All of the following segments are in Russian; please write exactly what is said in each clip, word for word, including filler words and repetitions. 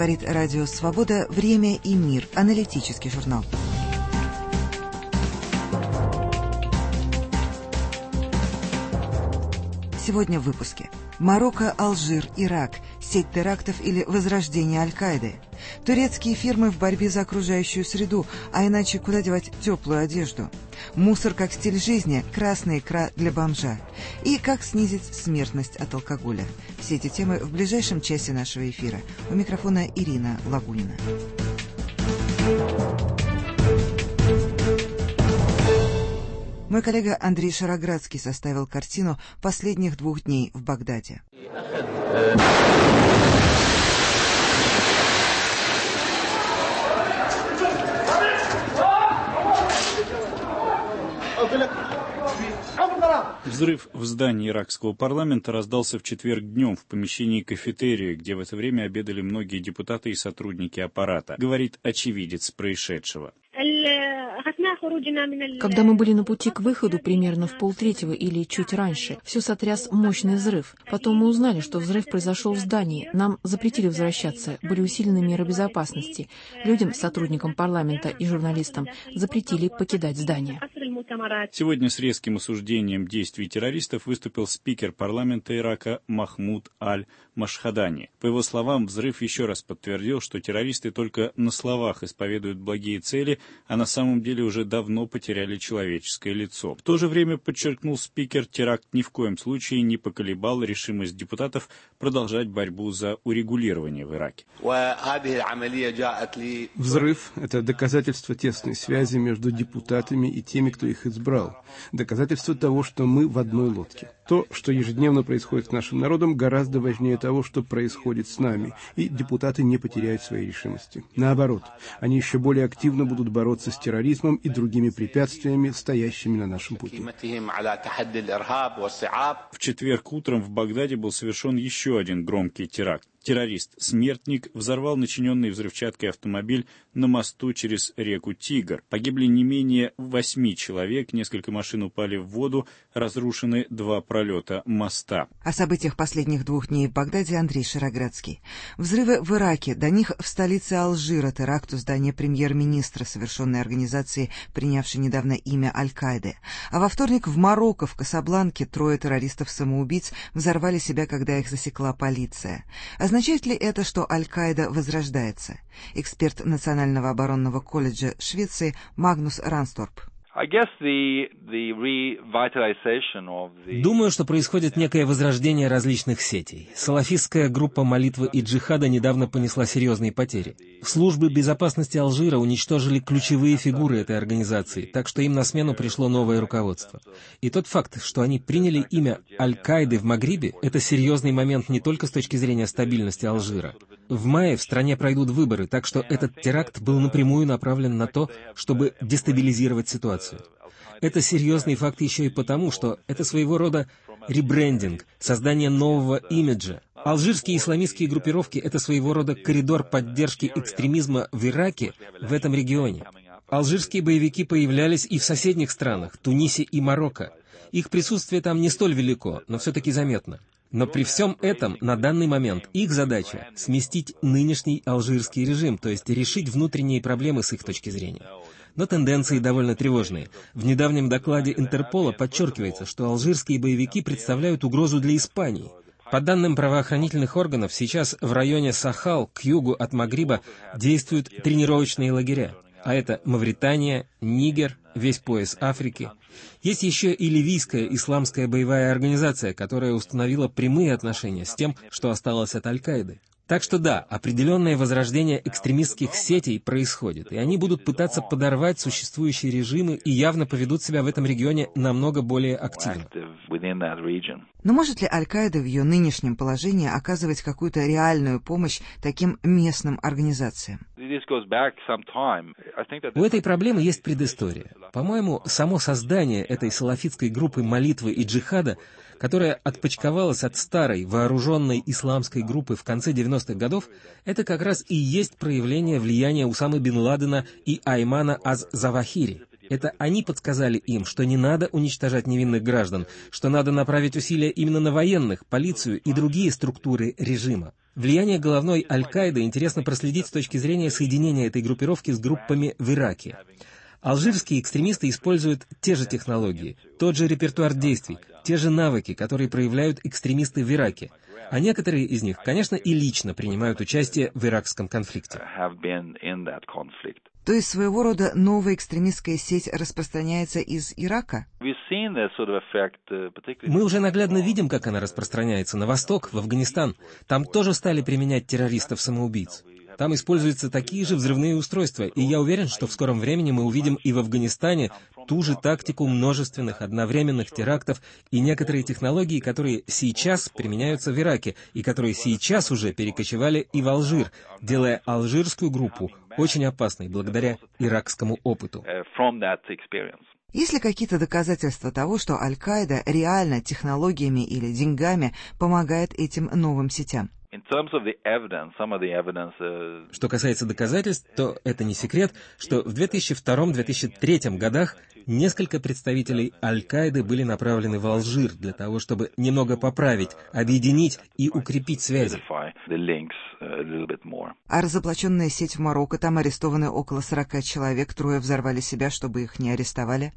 Говорит Радио Свобода. Время и мир. Аналитический журнал. Сегодня в выпуске. Марокко, Алжир, Ирак. Сеть терактов или возрождение Аль-Каиды. Турецкие фирмы в борьбе за окружающую среду, а иначе куда девать теплую одежду. Мусор как стиль жизни, красная икра для бомжа. И как снизить смертность от алкоголя. Все эти темы в ближайшем часе нашего эфира. У микрофона Ирина Лагунина. Мой коллега Андрей Шароградский составил картину последних двух дней в Багдаде. Взрыв в здании иракского парламента раздался в четверг днем в помещении кафетерия, где в это время обедали многие депутаты и сотрудники аппарата, говорит очевидец происшедшего. Когда мы были на пути к выходу, примерно в полтретьего или чуть раньше, все сотряс мощный взрыв. Потом мы узнали, что взрыв произошел в здании. Нам запретили возвращаться, были усилены меры безопасности. Людям, сотрудникам парламента и журналистам запретили покидать здание. Сегодня с резким осуждением действий террористов выступил спикер парламента Ирака Махмуд Аль-Машхадани. По его словам, взрыв еще раз подтвердил, что террористы только на словах исповедуют благие цели, а на самом деле уже давно потеряли человеческое лицо. В то же время, подчеркнул спикер, теракт ни в коем случае не поколебал решимость депутатов продолжать борьбу за урегулирование в Ираке. Взрыв – это доказательство тесной связи между депутатами и теми, кто их избрал. Доказательство того, что мы в одной лодке. То, что ежедневно происходит с нашим народом, гораздо важнее того, что происходит с нами, и депутаты не потеряют своей решимости. Наоборот, они еще более активно будут бороться с терроризмом и другими препятствиями, стоящими на нашем пути. В четверг утром в Багдаде был совершен еще один громкий теракт. Террорист-смертник взорвал начиненный взрывчаткой автомобиль на мосту через реку Тигр. Погибли не менее восьми человек, несколько машин упали в воду, разрушены два пролета моста. О событиях последних двух дней в Багдаде Андрей Шароградский. Взрывы в Ираке, до них в столице Алжира теракт у здания премьер-министра, совершенной организацией, принявшей недавно имя Аль-Каиды. А во вторник в Марокко, в Касабланке, трое террористов-самоубийц взорвали себя, когда их засекла полиция. Означает ли это, что Аль-Каида возрождается? Эксперт Национального оборонного колледжа Швеции Магнус Рансторп. Думаю, что происходит некое возрождение различных сетей. Салафистская группа молитвы и джихада недавно понесла серьезные потери. Службы безопасности Алжира уничтожили ключевые фигуры этой организации, так что им на смену пришло новое руководство. И тот факт, что они приняли имя Аль-Каиды в Магрибе, это серьезный момент не только с точки зрения стабильности Алжира. В мае в стране пройдут выборы, так что этот теракт был напрямую направлен на то, чтобы дестабилизировать ситуацию. Это серьезный факт еще и потому, что это своего рода ребрендинг, создание нового имиджа. Алжирские исламистские группировки — это своего рода коридор поддержки экстремизма в Ираке, в этом регионе. Алжирские боевики появлялись и в соседних странах, Тунисе и Марокко. Их присутствие там не столь велико, но все-таки заметно. Но при всем этом, на данный момент, их задача — сместить нынешний алжирский режим, то есть решить внутренние проблемы с их точки зрения. Но тенденции довольно тревожные. В недавнем докладе Интерпола подчеркивается, что алжирские боевики представляют угрозу для Испании. По данным правоохранительных органов, сейчас в районе Сахал, к югу от Магриба, действуют тренировочные лагеря. А это Мавритания, Нигер, весь пояс Африки. Есть еще и ливийская исламская боевая организация, которая установила прямые отношения с тем, что осталось от Аль-Каиды. Так что да, определенное возрождение экстремистских сетей происходит, и они будут пытаться подорвать существующие режимы и явно поведут себя в этом регионе намного более активно. Но может ли Аль-Каида в ее нынешнем положении оказывать какую-то реальную помощь таким местным организациям? У этой проблемы есть предыстория. По-моему, само создание этой салафитской группы молитвы и джихада, которая отпочковалась от старой вооруженной исламской группы в конце девяностых годов, это как раз и есть проявление влияния Усамы бин Ладена и Аймана аз-Завахири. Это они подсказали им, что не надо уничтожать невинных граждан, что надо направить усилия именно на военных, полицию и другие структуры режима. Влияние головной Аль-Каиды интересно проследить с точки зрения соединения этой группировки с группами в Ираке. Алжирские экстремисты используют те же технологии, тот же репертуар действий, те же навыки, которые проявляют экстремисты в Ираке. А некоторые из них, конечно, и лично принимают участие в иракском конфликте. То есть своего рода новая экстремистская сеть распространяется из Ирака? Мы уже наглядно видим, как она распространяется на восток, в Афганистан. Там тоже стали применять террористов-самоубийц. Там используются такие же взрывные устройства, и я уверен, что в скором времени мы увидим и в Афганистане ту же тактику множественных одновременных терактов и некоторые технологии, которые сейчас применяются в Ираке, и которые сейчас уже перекочевали и в Алжир, делая алжирскую группу очень опасной благодаря иракскому опыту. Есть ли какие-то доказательства того, что Аль-Каида реально технологиями или деньгами помогает этим новым сетям? Что касается доказательств, то это не секрет, что в две тысячи втором — две тысячи третьем годах несколько представителей Аль-Каиды были направлены в Алжир для того, чтобы немного поправить, объединить и укрепить связи. А разоблаченная сеть в Марокко, там арестованы около сорока человек, трое взорвали себя, чтобы их не арестовали?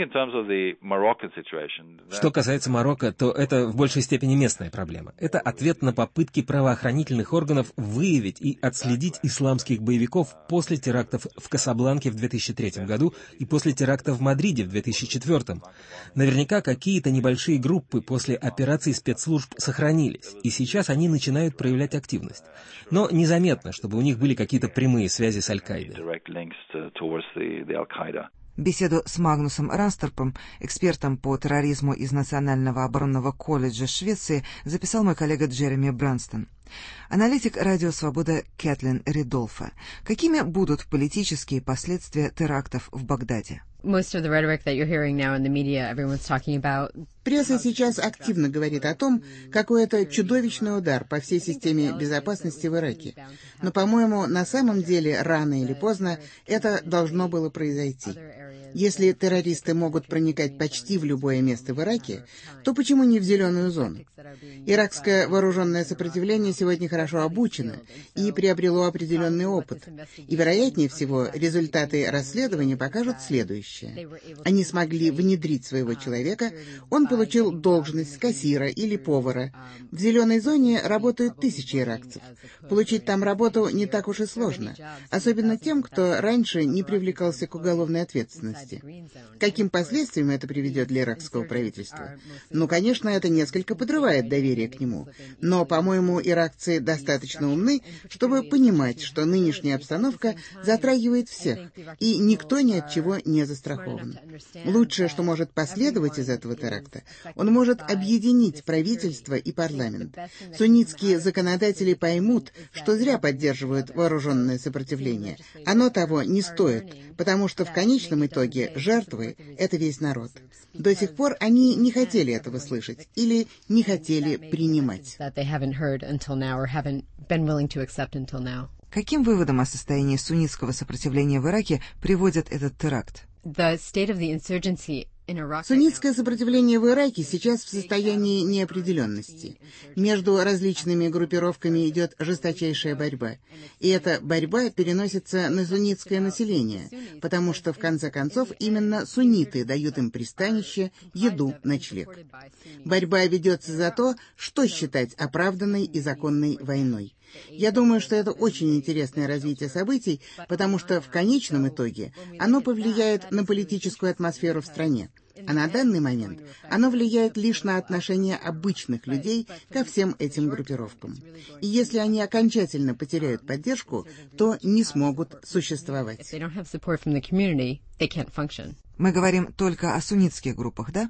Что касается Марокко, то это в большей степени местная проблема. Это ответ на попытки правоохранительных органов выявить и отследить исламских боевиков после терактов в Касабланке в две тысячи третьем году и после теракта в Мадриде в две тысячи четвёртом. Наверняка какие-то небольшие группы после операций спецслужб сохранились, и сейчас они начинают проявлять активность. Но незаметно, чтобы у них были какие-то прямые связи с Аль-Каидой. Беседу с Магнусом Расторпом, экспертом по терроризму из Национального оборонного колледжа Швеции, записал мой коллега Джереми Бранстон. Аналитик «Радио Свобода» Кэтлин Ридолфа. Какими будут политические последствия терактов в Багдаде? Пресса сейчас активно говорит о том, какой это чудовищный удар по всей системе безопасности в Ираке. Но, по-моему, на самом деле, рано или поздно это должно было произойти. Если террористы могут проникать почти в любое место в Ираке, то почему не в зеленую зону? Иракское вооруженное сопротивление сегодня хорошо обучено и приобрело определенный опыт. И, вероятнее всего, результаты расследования покажут следующее. Они смогли внедрить своего человека, он получил должность кассира или повара. В зеленой зоне работают тысячи иракцев. Получить там работу не так уж и сложно, особенно тем, кто раньше не привлекался к уголовной ответственности. Каким последствиям это приведет для иракского правительства? Ну, конечно, это несколько подрывает доверие к нему. Но, по-моему, иракцы достаточно умны, чтобы понимать, что нынешняя обстановка затрагивает всех, и никто ни от чего не застрахован. Лучшее, что может последовать из этого теракта, он может объединить правительство и парламент. Суннитские законодатели поймут, что зря поддерживают вооруженное сопротивление. Оно того не стоит, потому что в конечном итоге жертвы — это весь народ. До сих пор они не хотели этого слышать или не хотели принимать. Каким выводом о состоянии суннитского сопротивления в Ираке приводит этот теракт? Суннитское сопротивление в Ираке сейчас в состоянии неопределенности. Между различными группировками идет жесточайшая борьба. И эта борьба переносится на суннитское население, потому что, в конце концов, именно сунниты дают им пристанище, еду, ночлег. Борьба ведется за то, что считать оправданной и законной войной. Я думаю, что это очень интересное развитие событий, потому что в конечном итоге оно повлияет на политическую атмосферу в стране. А на данный момент оно влияет лишь на отношение обычных людей ко всем этим группировкам. И если они окончательно потеряют поддержку, то не смогут существовать. Мы говорим только о суннитских группах, да?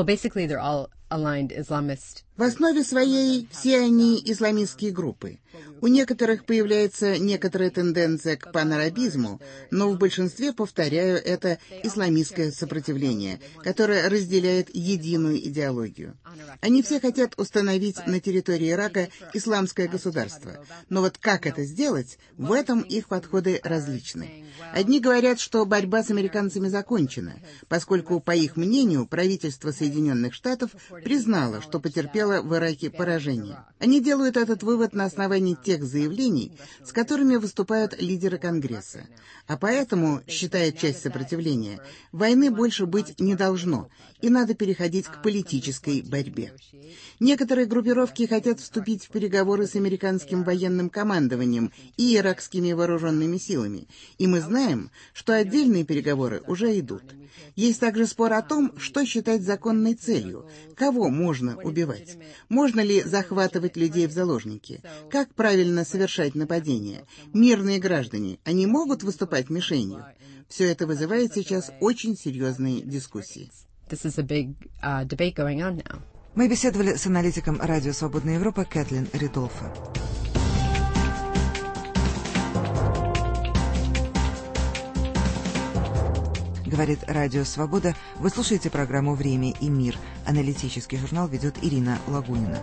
В основе своей все они исламистские группы. У некоторых появляется некоторая тенденция к панарабизму, но в большинстве, повторяю, это исламистское сопротивление, которое разделяет единую идеологию. Они все хотят установить на территории Ирака исламское государство. Но вот как это сделать, в этом их подходы различны. Одни говорят, что борьба с американцами закончена, поскольку, по их мнению, правительство Соединенных Штатов признало, что потерпело в Ираке поражение. Они делают этот вывод на основании тех заявлений, с которыми выступают лидеры Конгресса. А поэтому, считает часть сопротивления, войны больше быть не должно, и надо переходить к политической борьбе. Некоторые группировки хотят вступить в переговоры с американским военным командованием и иракскими вооруженными силами, и мы знаем, что отдельные переговоры уже идут. Есть также спор о том, что считать законной целью, кого можно убивать, можно ли захватывать людей в заложники, как правильно совершать нападения, мирные граждане, они могут выступать мишенью. Все это вызывает сейчас очень серьезные дискуссии. Мы беседовали с аналитиком Радио Свободная Европа Кэтлин Ридолфо. Говорит Радио Свобода. Вы слушаете программу «Время и мир». Аналитический журнал ведет Ирина Лагунина.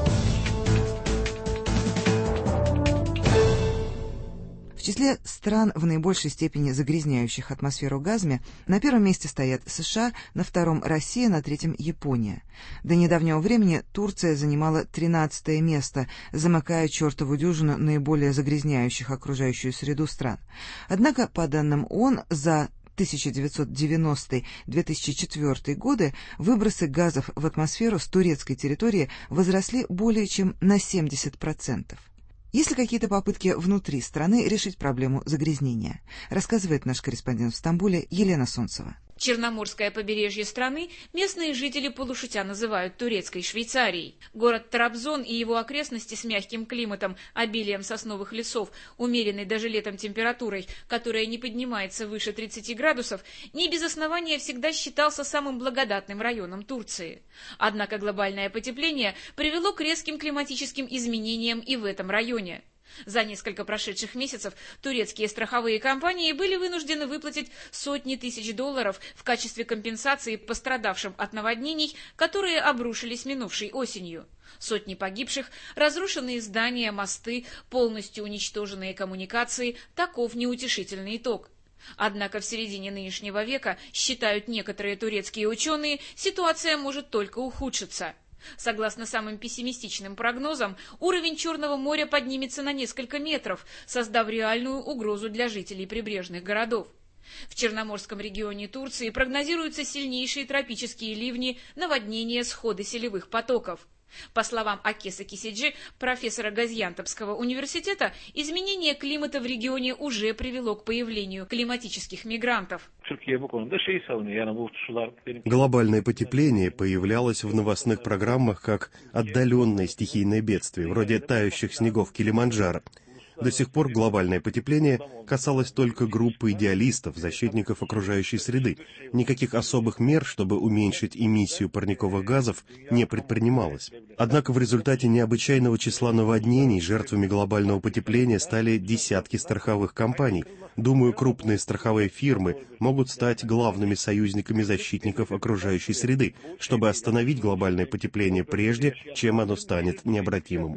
В числе стран в наибольшей степени загрязняющих атмосферу газами на первом месте стоят США, на втором Россия, на третьем Япония. До недавнего времени Турция занимала тринадцатое место, замыкая чертову дюжину наиболее загрязняющих окружающую среду стран. Однако, по данным ООН, за тысяча девятьсот девяностый — две тысячи четвёртый годы выбросы газов в атмосферу с турецкой территории возросли более чем на семьдесят процентов. Есть ли какие-то попытки внутри страны решить проблему загрязнения? Рассказывает наш корреспондент в Стамбуле Елена Солнцева. Черноморское побережье страны местные жители полушутя называют турецкой Швейцарией. Город Трабзон и его окрестности с мягким климатом, обилием сосновых лесов, умеренной даже летом температурой, которая не поднимается выше тридцати градусов, не без основания всегда считался самым благодатным районом Турции. Однако глобальное потепление привело к резким климатическим изменениям и в этом районе. За несколько прошедших месяцев турецкие страховые компании были вынуждены выплатить сотни тысяч долларов в качестве компенсации пострадавшим от наводнений, которые обрушились минувшей осенью. Сотни погибших, разрушенные здания, мосты, полностью уничтоженные коммуникации – таков неутешительный итог. Однако в середине нынешнего века, считают некоторые турецкие ученые, ситуация может только ухудшиться. Согласно самым пессимистичным прогнозам, уровень Черного моря поднимется на несколько метров, создав реальную угрозу для жителей прибрежных городов. В Черноморском регионе Турции прогнозируются сильнейшие тропические ливни, наводнения, сходы селевых потоков. По словам Акеса Кисиджи, профессора Газиантепского университета, изменение климата в регионе уже привело к появлению климатических мигрантов. Глобальное потепление появлялось в новостных программах как отдаленное стихийное бедствие, вроде тающих снегов Килиманджаро. До сих пор глобальное потепление касалось только группы идеалистов, защитников окружающей среды. Никаких особых мер, чтобы уменьшить эмиссию парниковых газов, не предпринималось. Однако в результате необычайного числа наводнений жертвами глобального потепления стали десятки страховых компаний. Думаю, крупные страховые фирмы могут стать главными союзниками защитников окружающей среды, чтобы остановить глобальное потепление прежде, чем оно станет необратимым.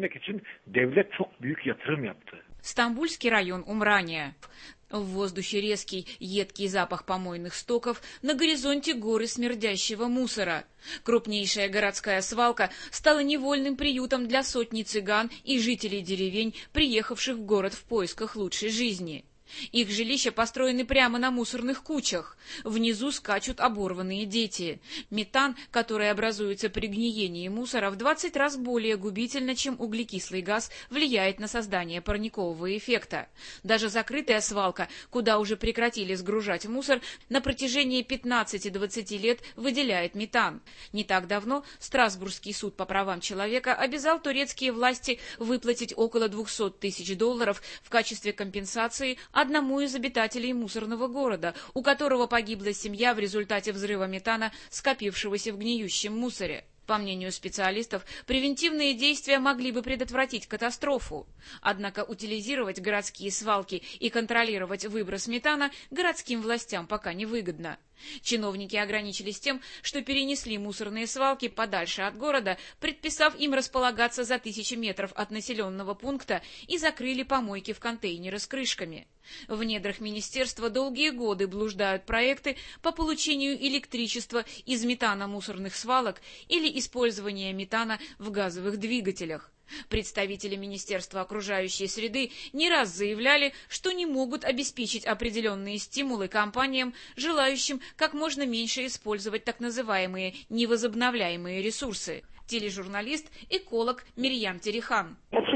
Стамбульский район Умрания. В воздухе резкий, едкий запах помойных стоков, на горизонте горы смердящего мусора. Крупнейшая городская свалка стала невольным приютом для сотни цыган и жителей деревень, приехавших в город в поисках лучшей жизни. Их жилища построены прямо на мусорных кучах. Внизу скачут оборванные дети. Метан, который образуется при гниении мусора, в двадцать раз более губительно, чем углекислый газ, влияет на создание парникового эффекта. Даже закрытая свалка, куда уже прекратили сгружать мусор, на протяжении пятнадцати-двадцати лет выделяет метан. Не так давно Страсбургский суд по правам человека обязал турецкие власти выплатить около двухсот тысяч долларов в качестве компенсации одному из обитателей мусорного города, у которого погибла семья в результате взрыва метана, скопившегося в гниющем мусоре. По мнению специалистов, превентивные действия могли бы предотвратить катастрофу. Однако утилизировать городские свалки и контролировать выброс метана городским властям пока невыгодно. Чиновники ограничились тем, что перенесли мусорные свалки подальше от города, предписав им располагаться за тысячи метров от населенного пункта, и закрыли помойки в контейнеры с крышками. В недрах министерства долгие годы блуждают проекты по получению электричества из метана мусорных свалок или использования метана в газовых двигателях. Представители Министерства окружающей среды не раз заявляли, что не могут обеспечить определенные стимулы компаниям, желающим как можно меньше использовать так называемые невозобновляемые ресурсы. Тележурналист, эколог Мирьям Терихан.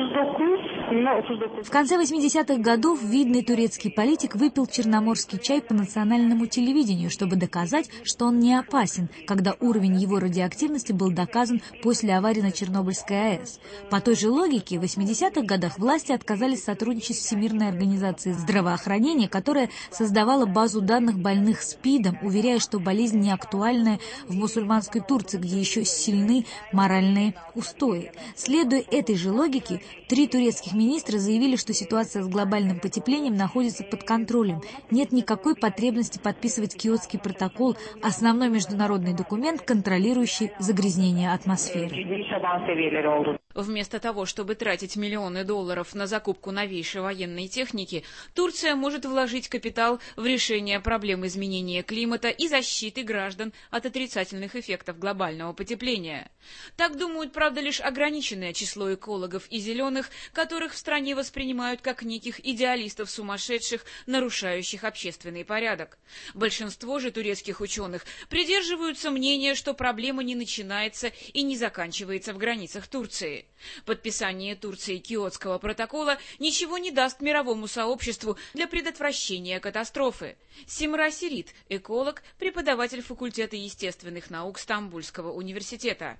В конце восьмидесятых годов видный турецкий политик выпил черноморский чай по национальному телевидению, чтобы доказать, что он не опасен, когда уровень его радиоактивности был доказан после аварии на Чернобыльской АЭС. По той же логике, в восьмидесятых годах власти отказались сотрудничать с Всемирной организацией здравоохранения, которая создавала базу данных больных СПИДом, уверяя, что болезнь не актуальная в мусульманской Турции, где еще сильны моральные устои. Следуя этой же логике, три турецких министра заявили, что ситуация с глобальным потеплением находится под контролем. Нет никакой потребности подписывать Киотский протокол, основной международный документ, контролирующий загрязнение атмосферы. Вместо того, чтобы тратить миллионы долларов на закупку новейшей военной техники, Турция может вложить капитал в решение проблем изменения климата и защиты граждан от отрицательных эффектов глобального потепления. Так думают, правда, лишь ограниченное число экологов и зеленых, которых в стране воспринимают как неких идеалистов-сумасшедших, нарушающих общественный порядок. Большинство же турецких ученых придерживаются мнения, что проблема не начинается и не заканчивается в границах Турции. Подписание Турции Киотского протокола ничего не даст мировому сообществу для предотвращения катастрофы. Симра Сирит, эколог, преподаватель факультета естественных наук Стамбульского университета.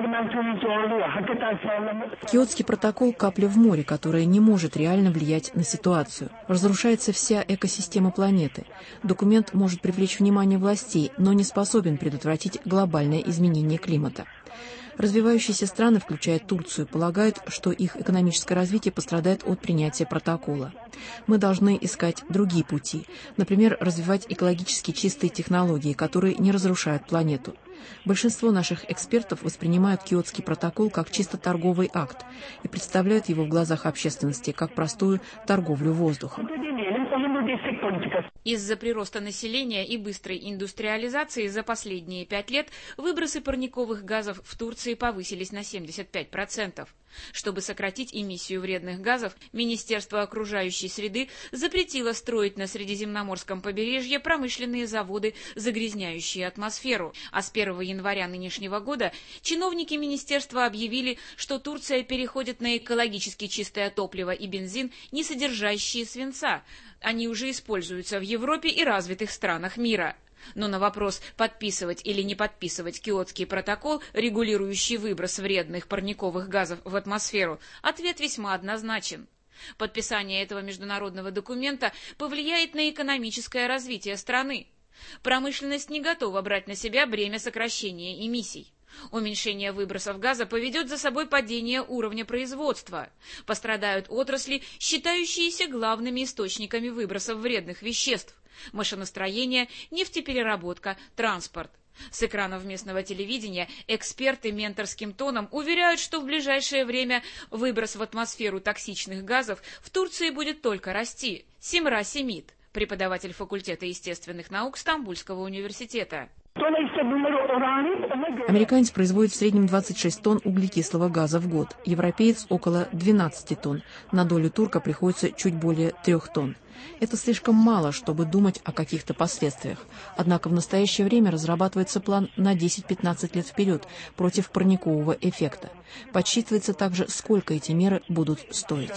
Киотский протокол – капля в море, которая не может реально влиять на ситуацию. Разрушается вся экосистема планеты. Документ может привлечь внимание властей, но не способен предотвратить глобальное изменение климата. Развивающиеся страны, включая Турцию, полагают, что их экономическое развитие пострадает от принятия протокола. Мы должны искать другие пути, например, развивать экологически чистые технологии, которые не разрушают планету. Большинство наших экспертов воспринимают Киотский протокол как чисто торговый акт и представляют его в глазах общественности как простую торговлю воздухом. Из-за прироста населения и быстрой индустриализации за последние пять лет выбросы парниковых газов в Турции повысились на семьдесят пять процентов. Чтобы сократить эмиссию вредных газов, Министерство окружающей среды запретило строить на Средиземноморском побережье промышленные заводы, загрязняющие атмосферу. А с первого января нынешнего года чиновники министерства объявили, что Турция переходит на экологически чистое топливо и бензин, не содержащие свинца. Они уже используются в Европе и развитых странах мира. Но на вопрос, подписывать или не подписывать Киотский протокол, регулирующий выброс вредных парниковых газов в атмосферу, ответ весьма однозначен. Подписание этого международного документа повлияет на экономическое развитие страны. Промышленность не готова брать на себя бремя сокращения эмиссий. Уменьшение выбросов газа поведет за собой падение уровня производства. Пострадают отрасли, считающиеся главными источниками выбросов вредных веществ: машиностроение, нефтепереработка, транспорт. С экранов местного телевидения эксперты менторским тоном уверяют, что в ближайшее время выброс в атмосферу токсичных газов в Турции будет только расти. Симра Семит, преподаватель факультета естественных наук Стамбульского университета. Американец производит в среднем двадцать шесть тонн углекислого газа в год, европеец около двенадцати тонн, на долю турка приходится чуть более трех тонн. Это слишком мало, чтобы думать о каких-то последствиях. Однако в настоящее время разрабатывается план на десять-пятнадцать лет вперед против парникового эффекта. Подсчитывается также, сколько эти меры будут стоить.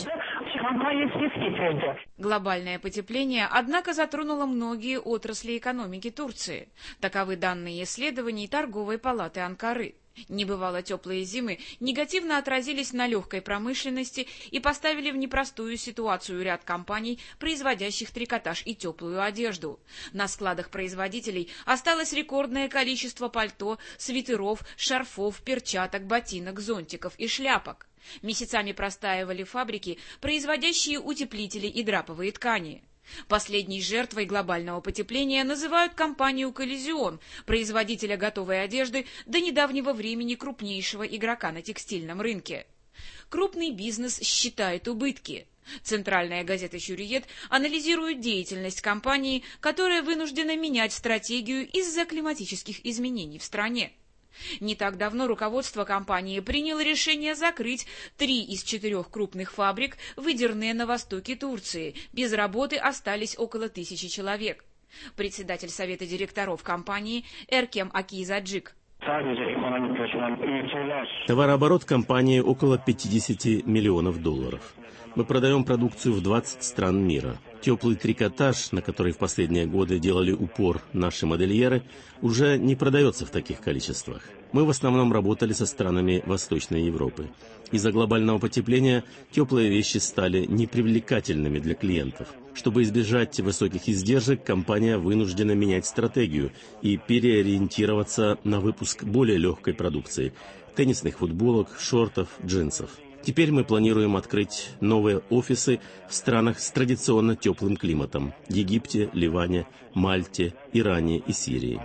Глобальное потепление, однако, затронуло многие отрасли экономики Турции. Таковы данные исследований Торговой палаты Анкары. Небывало теплые зимы негативно отразились на легкой промышленности и поставили в непростую ситуацию ряд компаний, производящих трикотаж и теплую одежду. На складах производителей осталось рекордное количество пальто, свитеров, шарфов, перчаток, ботинок, зонтиков и шляпок. Месяцами простаивали фабрики, производящие утеплители и драповые ткани. Последней жертвой глобального потепления называют компанию «Коллизион», производителя готовой одежды, до недавнего времени крупнейшего игрока на текстильном рынке. Крупный бизнес считает убытки. Центральная газета «Хюрриет» анализирует деятельность компании, которая вынуждена менять стратегию из-за климатических изменений в стране. Не так давно руководство компании приняло решение закрыть три из четырех крупных фабрик, выдернутые на востоке Турции. Без работы остались около тысячи человек. Председатель совета директоров компании Эркем Акизаджик. Товарооборот компании около пятьдесят миллионов долларов. Мы продаем продукцию в двадцать стран мира. Теплый трикотаж, на который в последние годы делали упор наши модельеры, уже не продается в таких количествах. Мы в основном работали со странами Восточной Европы. Из-за глобального потепления теплые вещи стали непривлекательными для клиентов. Чтобы избежать высоких издержек, компания вынуждена менять стратегию и переориентироваться на выпуск более легкой продукции – теннисных футболок, шортов, джинсов. Теперь мы планируем открыть новые офисы в странах с традиционно теплым климатом – Египте, Ливане, Мальте, Иране и Сирии.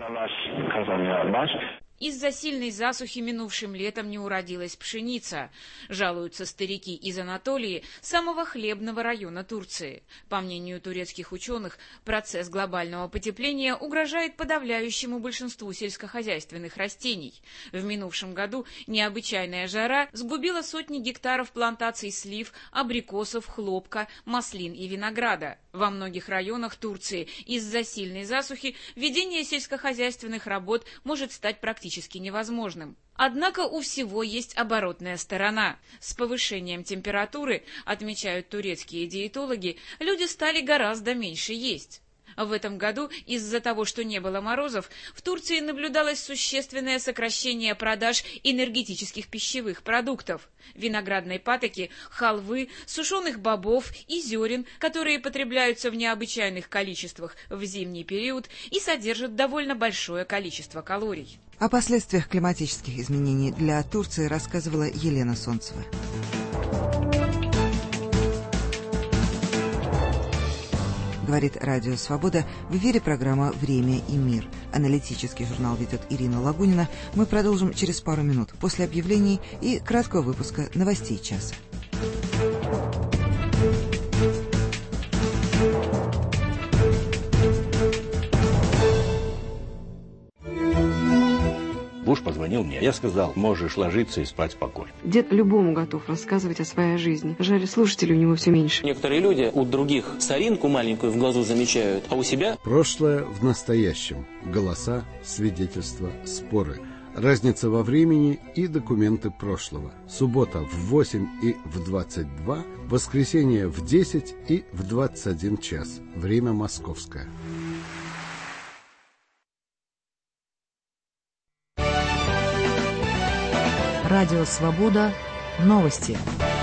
Из-за сильной засухи минувшим летом не уродилась пшеница, жалуются старики из Анатолии, самого хлебного района Турции. По мнению турецких ученых, процесс глобального потепления угрожает подавляющему большинству сельскохозяйственных растений. В минувшем году необычайная жара сгубила сотни гектаров плантаций слив, абрикосов, хлопка, маслин и винограда. Во многих районах Турции из-за сильной засухи ведение сельскохозяйственных работ может стать практически невозможным. Однако у всего есть оборотная сторона. С повышением температуры, отмечают турецкие диетологи, люди стали гораздо меньше есть. В этом году из-за того, что не было морозов, в Турции наблюдалось существенное сокращение продаж энергетических пищевых продуктов – виноградной патоки, халвы, сушеных бобов и зерен, которые потребляются в необычайных количествах в зимний период и содержат довольно большое количество калорий. О последствиях климатических изменений для Турции рассказывала Елена Солнцева. Говорит Радио Свобода. В эфире программа «Время и мир». Аналитический журнал ведет Ирина Лагунина. Мы продолжим через пару минут после объявлений и краткого выпуска новостей часа. Буш позвонил мне. Я сказал, можешь ложиться и спать спокойно. Дед любому готов рассказывать о своей жизни. Жаль, слушателей у него все меньше. Некоторые люди у других соринку маленькую в глазу замечают, а у себя... Прошлое в настоящем. Голоса, свидетельства, споры. Разница во времени и документы прошлого. Суббота в восемь и в двадцать два, воскресенье в десять и в двадцать один час. Время московское. Радио «Свобода». Новости.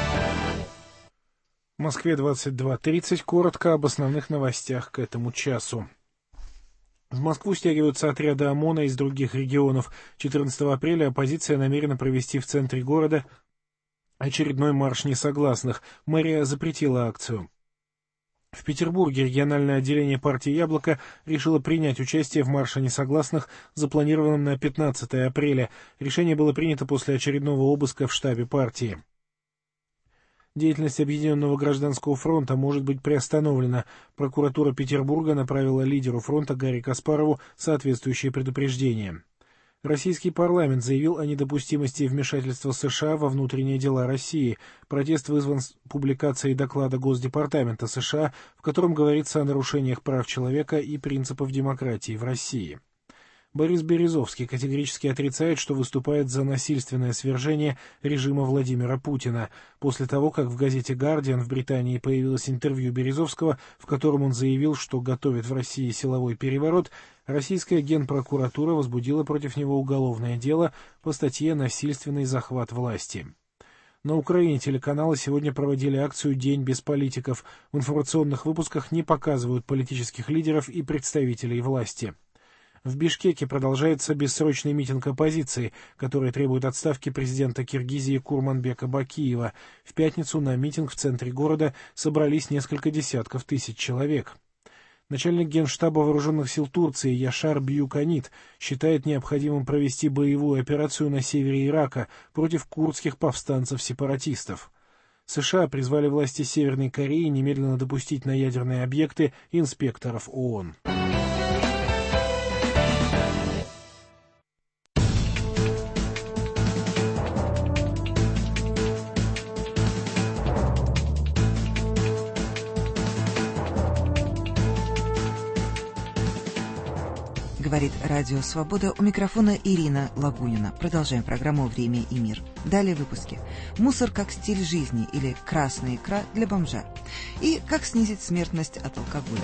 В Москве двадцать два тридцать. Коротко об основных новостях к этому часу. В Москву стягиваются отряды ОМОНа из других регионов. четырнадцатого апреля оппозиция намерена провести в центре города очередной марш несогласных. Мэрия запретила акцию. В Петербурге региональное отделение партии «Яблоко» решило принять участие в марше несогласных, запланированном на пятнадцатое апреля. Решение было принято после очередного обыска в штабе партии. Деятельность Объединенного гражданского фронта может быть приостановлена. Прокуратура Петербурга направила лидеру фронта Гарри Каспарову соответствующее предупреждение. Российский парламент заявил о недопустимости вмешательства США во внутренние дела России. Протест вызван публикацией доклада Госдепартамента США, в котором говорится о нарушениях прав человека и принципов демократии в России. Борис Березовский категорически отрицает, что выступает за насильственное свержение режима Владимира Путина. После того, как в газете «Гардиан» в Британии появилось интервью Березовского, в котором он заявил, что готовит в России силовой переворот, российская генпрокуратура возбудила против него уголовное дело по статье «Насильственный захват власти». На Украине телеканалы сегодня проводили акцию «День без политиков». В информационных выпусках не показывают политических лидеров и представителей власти. В Бишкеке продолжается бессрочный митинг оппозиции, который требует отставки президента Киргизии Курманбека Бакиева. В пятницу на митинг в центре города собрались несколько десятков тысяч человек. Начальник Генштаба вооруженных сил Турции Яшар Бьюканит считает необходимым провести боевую операцию на севере Ирака против курдских повстанцев-сепаратистов. США призвали власти Северной Кореи немедленно допустить на ядерные объекты инспекторов ООН. Говорит Радио Свобода, у микрофона Ирина Лагунина. Продолжаем программу «Время и мир». Далее выпуски. Мусор как стиль жизни или красная икра для бомжа. И как снизить смертность от алкоголя.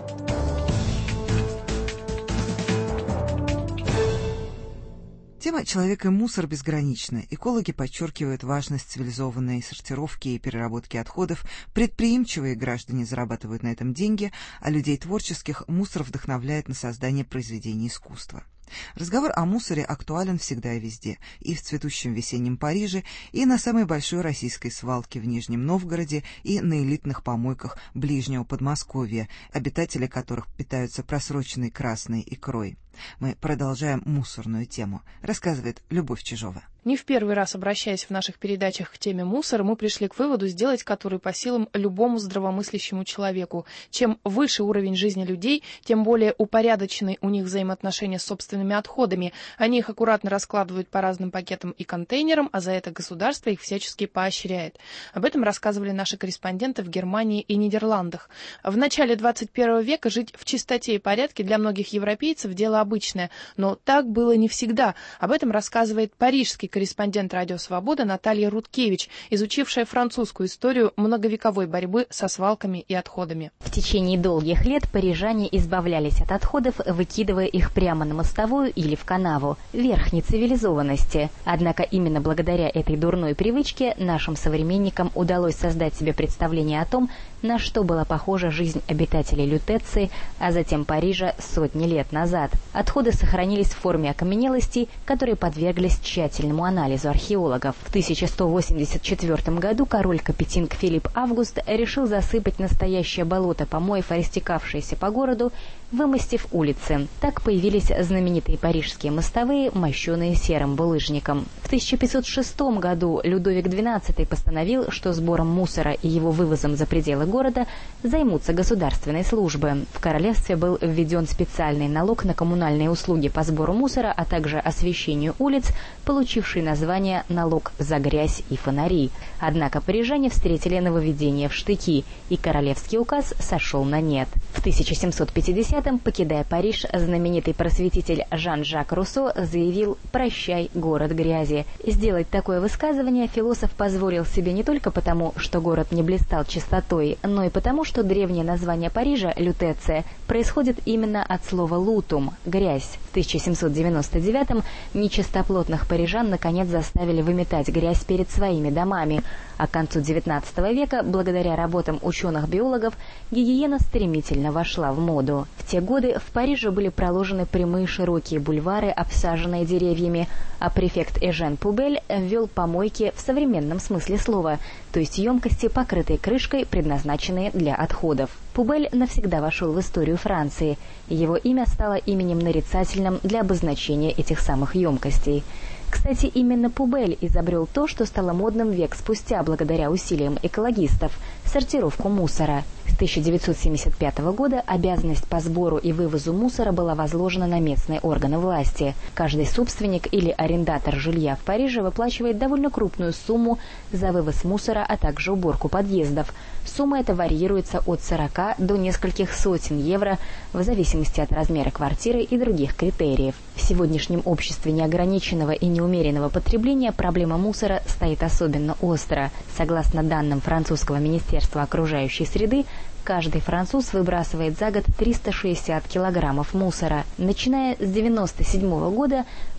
Тема «Человек и мусор» безгранична. Экологи подчеркивают важность цивилизованной сортировки и переработки отходов. Предприимчивые граждане зарабатывают на этом деньги, а людей творческих мусор вдохновляет на создание произведений искусства. Разговор о мусоре актуален всегда и везде, и в цветущем весеннем Париже, и на самой большой российской свалке в Нижнем Новгороде, и на элитных помойках ближнего Подмосковья, обитатели которых питаются просроченной красной икрой. Мы продолжаем мусорную тему, рассказывает Любовь Чижова. Не в первый раз, обращаясь в наших передачах к теме мусора, мы пришли к выводу, сделать который по силам любому здравомыслящему человеку. Чем выше уровень жизни людей, тем более упорядочены у них взаимоотношения с собственными отходами. Они их аккуратно раскладывают по разным пакетам и контейнерам, а за это государство их всячески поощряет. Об этом рассказывали наши корреспонденты в Германии и Нидерландах. В начале двадцать первого века жить в чистоте и порядке для многих европейцев дело обычное, но так было не всегда. Об этом рассказывает парижский корреспондент «Радио Свобода» Наталья Рудкевич, изучившая французскую историю многовековой борьбы со свалками и отходами. В течение долгих лет парижане избавлялись от отходов, выкидывая их прямо на мостовую или в канаву, верх нецивилизованности. Однако именно благодаря этой дурной привычке нашим современникам удалось создать себе представление о том, на что была похожа жизнь обитателей Лютеции, а затем Парижа сотни лет назад. Отходы сохранились в форме окаменелостей, которые подверглись тщательному анализу археологов. В тысяча сто восемьдесят четвёртом году король Капетинг Филипп Август решил засыпать настоящее болото помоев, растекавшееся по городу, вымостив улицы. Так появились знаменитые парижские мостовые, мощеные серым булыжником. В тысяча пятьсот шестом году Людовик двенадцатый постановил, что сбором мусора и его вывозом за пределы города займутся государственные службы. В королевстве был введен специальный налог на коммунальные услуги по сбору мусора, а также освещению улиц, получивший название «налог за грязь и фонари». Однако парижане встретили нововведение в штыки, и королевский указ сошел на нет. В тысяча семьсот пятидесятом, покидая Париж, знаменитый просветитель Жан-Жак Руссо заявил «Прощай, город грязи». Сделать такое высказывание философ позволил себе не только потому, что город не блистал чистотой, но и потому, что древнее название Парижа, Лютеция, происходит именно от слова «лутум» – «грязь». В тысяча семьсот девяносто девятом нечистоплотных парижан наконец заставили выметать грязь перед своими домами, а к концу девятнадцатого века, благодаря работам ученых-биологов, гигиена стремительно вошла в моду. В те годы в Париже были проложены прямые широкие бульвары, обсаженные деревьями, а префект Эжен Пубель ввел помойки в современном смысле слова, то есть емкости, покрытые крышкой, предназначенные для отходов. Пубель навсегда вошел в историю Франции. Его имя стало именем нарицательным для обозначения этих самых емкостей. Кстати, именно Пубель изобрел то, что стало модным век спустя благодаря усилиям экологистов – сортировку мусора. С тысяча девятьсот семьдесят пятого года обязанность по сбору и вывозу мусора была возложена на местные органы власти. Каждый собственник или арендатор жилья в Париже выплачивает довольно крупную сумму за вывоз мусора, а также уборку подъездов. Сумма эта варьируется от сорока до нескольких сотен евро в зависимости от размера квартиры и других критериев. В сегодняшнем обществе неограниченного и неумеренного потребления проблема мусора стоит особенно остро. Согласно данным французского министерства окружающей среды, каждый француз выбрасывает за год триста шестьдесят килограммов мусора. Начиная с девяносто седьмого года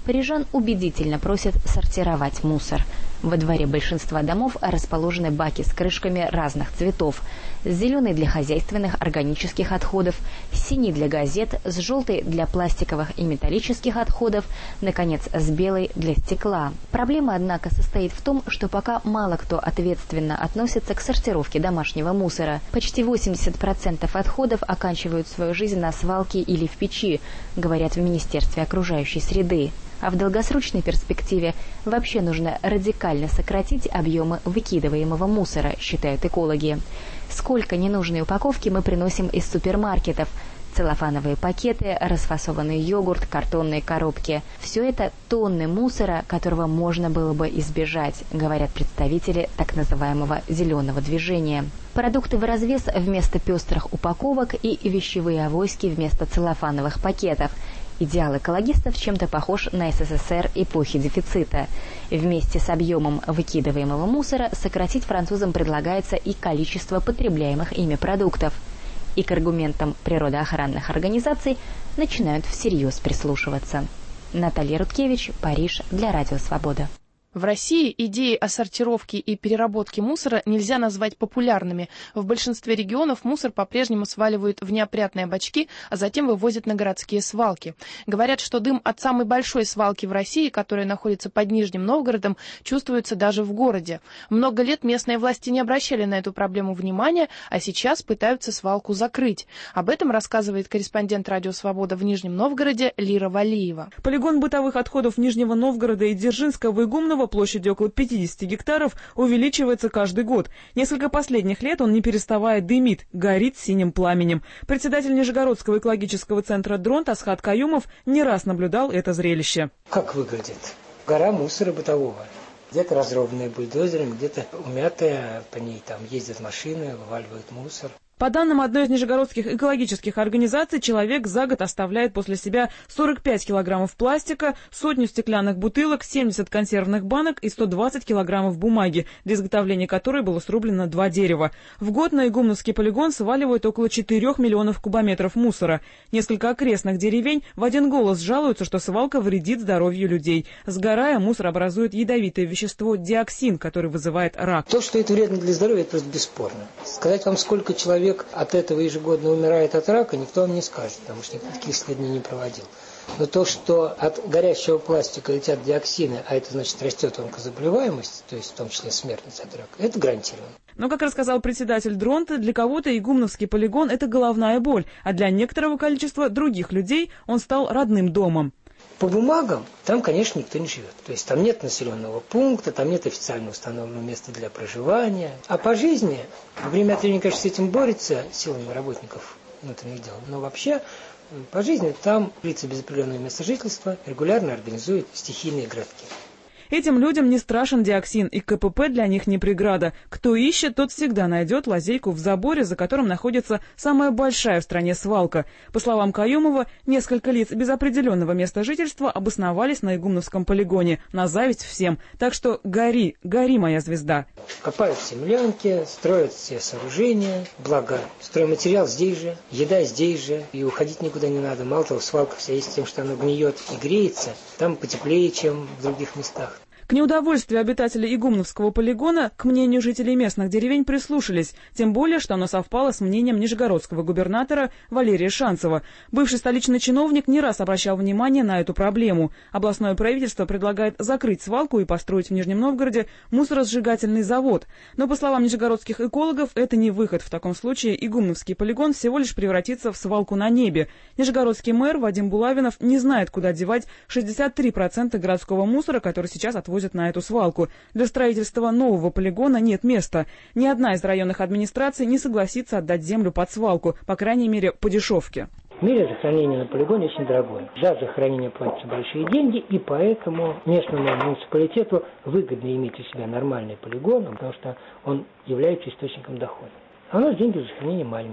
Парижан убедительно просят сортировать мусор. Во дворе большинства домов расположены баки с крышками разных цветов. Зеленый для хозяйственных органических отходов, синий для газет, с желтой для пластиковых и металлических отходов, наконец, с белой для стекла. Проблема, однако, состоит в том, что пока мало кто ответственно относится к сортировке домашнего мусора. Почти восемьдесят процентов отходов оканчивают свою жизнь на свалке или в печи, говорят в Министерстве окружающей среды. А в долгосрочной перспективе вообще нужно радикально сократить объемы выкидываемого мусора, считают экологи. Сколько ненужной упаковки мы приносим из супермаркетов? Целлофановые пакеты, расфасованный йогурт, картонные коробки. Все это тонны мусора, которого можно было бы избежать, говорят представители так называемого «зеленого движения». Продукты в развес вместо пестрых упаковок и вещевые авоськи вместо целлофановых пакетов. Идеал экологистов чем-то похож на СССР эпохи дефицита. Вместе с объемом выкидываемого мусора сократить французам предлагается и количество потребляемых ими продуктов. И к аргументам природоохранных организаций начинают всерьез прислушиваться. Наталья Рудкевич, Париж, для Радио Свобода. В России идеи о сортировке и переработке мусора нельзя назвать популярными. В большинстве регионов мусор по-прежнему сваливают в неопрятные бачки, а затем вывозят на городские свалки. Говорят, что дым от самой большой свалки в России, которая находится под Нижним Новгородом, чувствуется даже в городе. Много лет местные власти не обращали на эту проблему внимания, а сейчас пытаются свалку закрыть. Об этом рассказывает корреспондент Радио Свобода в Нижнем Новгороде Лира Валиева. Полигон бытовых отходов Нижнего Новгорода и Дзержинского и Игумного площадью около пятидесяти гектаров увеличивается каждый год. Несколько последних лет он не переставая дымит, горит синим пламенем. Председатель Нижегородского экологического центра «Дронт» Асхат Каюмов не раз наблюдал это зрелище. Как выглядит? Гора мусора бытового. Где-то разровенная бульдозером, где-то умятая, по ней там ездят машины, вываливают мусор. По данным одной из нижегородских экологических организаций, человек за год оставляет после себя сорок пять килограммов пластика, сотню стеклянных бутылок, семьдесят консервных банок и сто двадцать килограммов бумаги, для изготовления которой было срублено два дерева. В год на Игумновский полигон сваливают около четырёх миллионов кубометров мусора. Несколько окрестных деревень в один голос жалуются, что свалка вредит здоровью людей. Сгорая, мусор образует ядовитое вещество диоксин, который вызывает рак. То, что это вредно для здоровья, это просто бесспорно. Сказать вам, сколько человек от этого ежегодно умирает от рака, никто вам не скажет, потому что никто таких исследований не проводил. Но то, что от горящего пластика летят диоксины, а это значит растет онкозаболеваемость, то есть в том числе смертность от рака, это гарантированно. Но, как рассказал председатель «Дронта», для кого-то Игумновский полигон – это головная боль, а для некоторого количества других людей он стал родным домом. По бумагам там, конечно, никто не живет. То есть там нет населенного пункта, там нет официально установленного места для проживания. А по жизни, время от времени, конечно, с этим борется силами работников внутренних дел. Но вообще, по жизни там лица без определенного места жительства регулярно организуют стихийные городки. Этим людям не страшен диоксин, и КПП для них не преграда. Кто ищет, тот всегда найдет лазейку в заборе, за которым находится самая большая в стране свалка. По словам Каюмова, несколько лиц без определенного места жительства обосновались на Игумновском полигоне, на зависть всем. Так что гори, гори, моя звезда. Копают землянки, строят все сооружения, благо стройматериал здесь же, еда здесь же, и уходить никуда не надо. Мало того, свалка вся есть тем, что она гниет и греется, там потеплее, чем в других местах. К неудовольствию обитателей Игумновского полигона к мнению жителей местных деревень прислушались, тем более, что оно совпало с мнением нижегородского губернатора Валерия Шанцева. Бывший столичный чиновник не раз обращал внимание на эту проблему. Областное правительство предлагает закрыть свалку и построить в Нижнем Новгороде мусоросжигательный завод. Но, по словам нижегородских экологов, это не выход. В таком случае Игумновский полигон всего лишь превратится в свалку на небе. Нижегородский мэр Вадим Булавинов не знает, куда девать шестьдесят три процента городского мусора, который сейчас отвозят на эту свалку. Для строительства нового полигона нет места. Ни одна из районных администраций не согласится отдать землю под свалку, по крайней мере, по дешевке. В мире захоронение на полигоне очень дорогое. За захоронение платятся большие деньги, и поэтому местному муниципалитету выгодно иметь у себя нормальный полигон, потому что он является источником дохода. А у нас деньги за захоронение маленькие.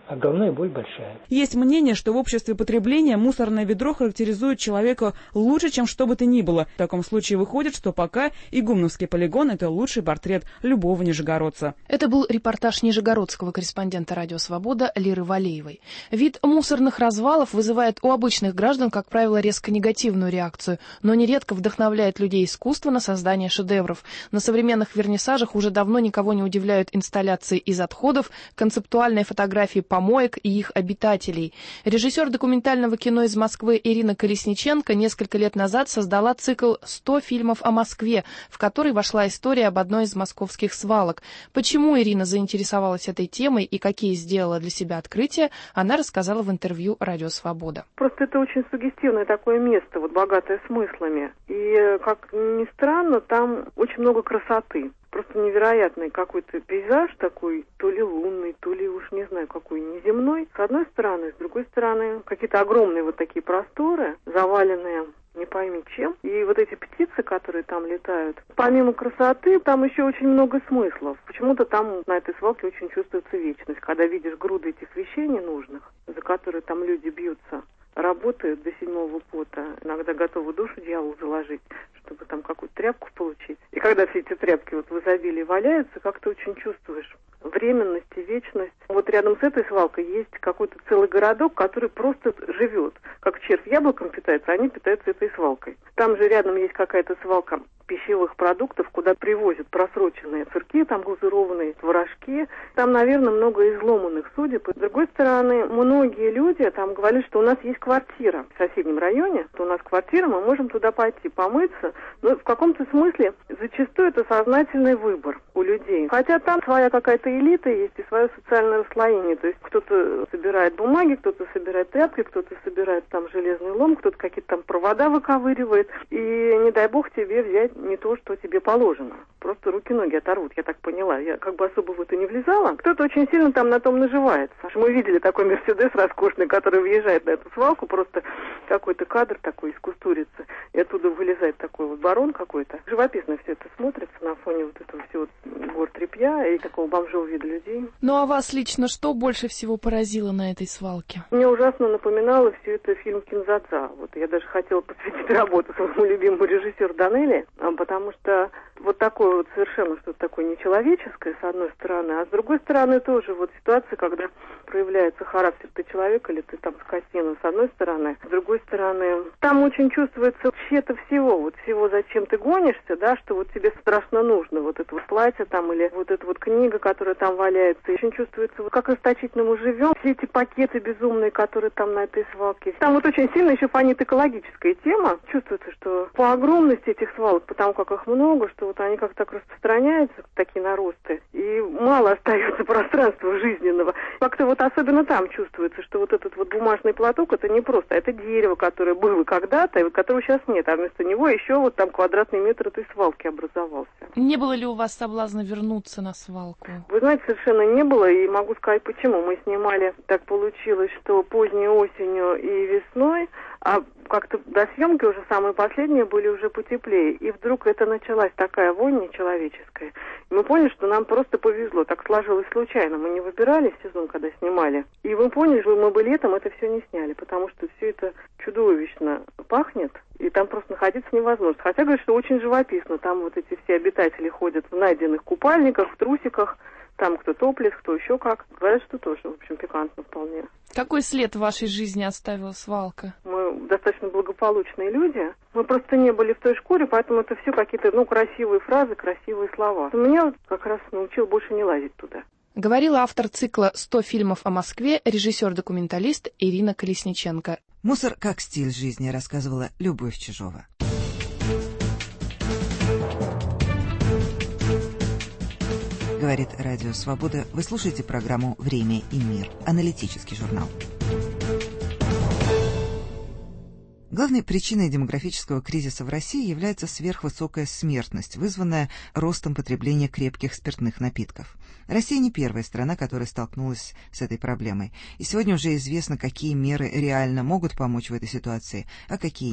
а головная боль большая. Есть мнение, что в обществе потребления мусорное ведро характеризует человека лучше, чем что бы то ни было. В таком случае выходит, что пока Игумновский полигон – это лучший портрет любого нижегородца. Это был репортаж нижегородского корреспондента «Радио Свобода» Лиры Валеевой. Вид мусорных развалов вызывает у обычных граждан, как правило, резко негативную реакцию, но нередко вдохновляет людей искусства на создание шедевров. На современных вернисажах уже давно никого не удивляют инсталляции из отходов, концептуальные фотографии помоек и их обитателей. Режиссер документального кино из Москвы Ирина Колесниченко несколько лет назад создала цикл «сто фильмов о Москве», в который вошла история об одной из московских свалок. Почему Ирина заинтересовалась этой темой и какие сделала для себя открытия, она рассказала в интервью «Радио Свобода». Просто это очень суггестивное такое место, вот богатое смыслами. И, как ни странно, там очень много красоты. Просто невероятный какой-то пейзаж такой, то ли лунный, то ли уж не знаю какой, неземной. С одной стороны, с другой стороны, какие-то огромные вот такие просторы, заваленные не пойми чем. И вот эти птицы, которые там летают, помимо красоты, там еще очень много смыслов. Почему-то там на этой свалке очень чувствуется вечность, когда видишь груды этих вещей ненужных, за которые там люди бьются, работают до седьмого пота, иногда готовы душу дьяволу заложить, чтобы там какую-то тряпку получить. И когда все эти тряпки вот в изобилии валяются, как-то очень чувствуешь временность и вечность. Вот рядом с этой свалкой есть какой-то целый городок, который просто живет. Как червь яблоком питается, они питаются этой свалкой. Там же рядом есть какая-то свалка пищевых продуктов, куда привозят просроченные сырки, там глазированные творожки. Там, наверное, много изломанных судеб. С другой стороны, многие люди там говорят, что у нас есть квартира в соседнем районе, что у нас квартира, мы можем туда пойти помыться. Но в каком-то смысле зачастую это сознательный выбор у людей. Хотя там своя какая-то элита есть и свое социальное расслоение. То есть кто-то собирает бумаги, кто-то собирает тряпки, кто-то собирает там железный лом, кто-то какие-то там провода выковыривает. И не дай бог тебе взять не то, что тебе положено. Просто руки-ноги оторвут, я так поняла. Я как бы особо в это не влезала. Кто-то очень сильно там на том наживается. Мы видели такой Мерседес роскошный, который въезжает на эту свалку, просто какой-то кадр такой из кустурицы, и оттуда вылезает такой вот барон какой-то. Живописно все это смотрится на фоне вот этого всего гор тряпья и такого бомжевого вида людей. Ну а вас лично что больше всего поразило на этой свалке? Мне ужасно напоминало все это фильм «Кинзадза». Вот я даже хотела посвятить работу своему любимому режиссеру Данелли, потому что вот такое вот совершенно что-то такое нечеловеческое, с одной стороны, а с другой стороны тоже вот ситуация, когда проявляется характер ты человека или ты там скотина, с одной стороны, с другой стороны, там очень чувствуется чье-то всего, вот всего, зачем ты гонишься, да, что вот тебе страшно нужно, вот это вот платье там или вот эта вот книга, которая там валяется, очень чувствуется, вот как расточительно мы живем, все эти пакеты безумные, которые там на этой свалке. Там вот очень сильно еще фонит экологическая тема, чувствуется, что по огромности этих свалок, потому как их много, что вот они как-то так распространяются, такие наросты, и мало остается пространства жизненного. Как-то вот особенно там чувствуется, что вот этот вот бумажный платок, это не просто, это дерево, которое было когда-то, и которого сейчас нет, а вместо него еще вот там квадратный метр этой свалки образовался. Не было ли у вас соблазна вернуться на свалку? Вы знаете, совершенно не было, и могу сказать почему. Мы снимали, так получилось, что поздней осенью и весной, а как-то до съемки уже самые последние были уже потеплее. И вдруг это началась такая вонь нечеловеческая. И мы поняли, что нам просто повезло. Так сложилось случайно. Мы не выбирали сезон, когда снимали. И мы поняли, что мы бы летом это все не сняли, потому что все это чудовищно пахнет. И там просто находиться невозможно. Хотя, говорят, что очень живописно. Там вот эти все обитатели ходят в найденных купальниках, в трусиках. Там кто топлес, кто еще как. Говорят, что тоже, в общем, пикантно вполне. Какой след в вашей жизни оставила свалка? Мы достаточно благополучные люди. Мы просто не были в той шкуре, поэтому это все какие-то, ну, красивые фразы, красивые слова. Меня вот как раз научил больше не лазить туда. Говорила автор цикла «сто фильмов о Москве», режиссер-документалист Ирина Колесниченко. «Мусор как стиль жизни», рассказывала Любовь Чижова. Говорит Радио Свобода. Вы слушаете программу «Время и мир». Аналитический журнал. Главной причиной демографического кризиса в России является сверхвысокая смертность, вызванная ростом потребления крепких спиртных напитков. Россия не первая страна, которая столкнулась с этой проблемой. И сегодня уже известно, какие меры реально могут помочь в этой ситуации, а какие нет.